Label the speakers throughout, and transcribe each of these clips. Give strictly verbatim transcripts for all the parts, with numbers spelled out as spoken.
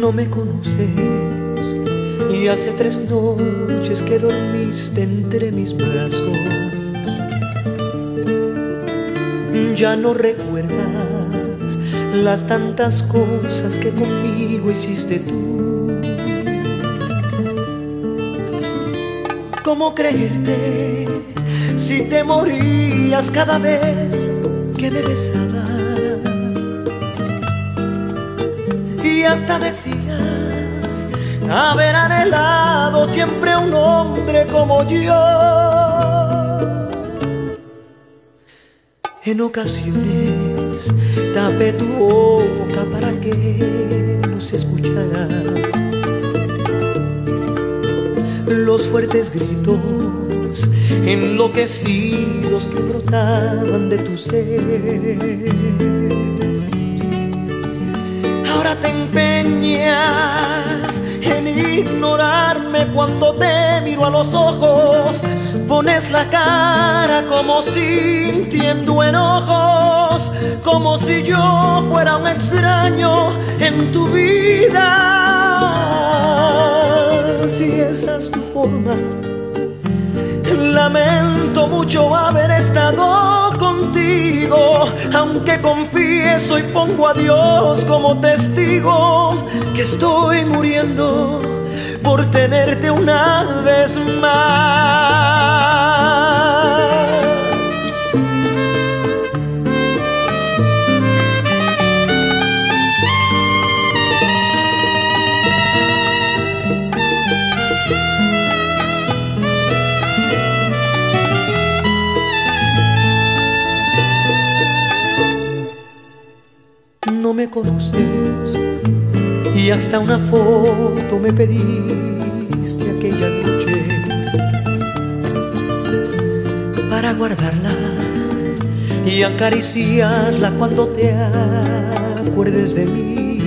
Speaker 1: No me conoces y hace tres noches que dormiste entre mis brazos. Ya no recuerdas las tantas cosas que conmigo hiciste tú. ¿Cómo creerte si te morías cada vez que me besabas? Y hasta decías haber anhelado siempre un hombre como yo. En ocasiones tapé tu boca para que no se escuchara los fuertes gritos enloquecidos que brotaban de tu ser. Ahora te empeñas en ignorarme cuando te miro a los ojos. Pones la cara como sintiendo enojos, como si yo fuera un extraño en tu vida. Si esa es tu forma, lamento mucho haber estado contigo, aunque confieso y pongo a Dios como testigo que estoy muriendo por tenerte una vez más. No me conoces y hasta una foto me pediste aquella noche para guardarla y acariciarla cuando te acuerdes de mí.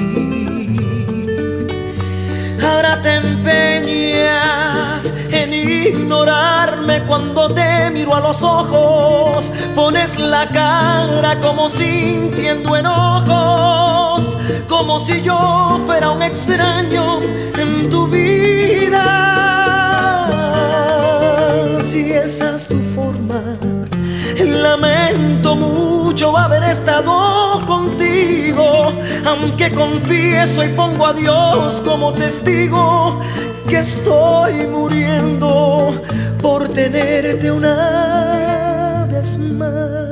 Speaker 1: Ahora te empeñas en ignorarme cuando te miro a los ojos. Pones la cara como sintiendo enojos, como si yo fuera un extraño en tu vida. Si esa es tu forma, lamento mucho haber estado contigo, aunque confieso y pongo a Dios como testigo que estoy muriendo por tenerte una vez más.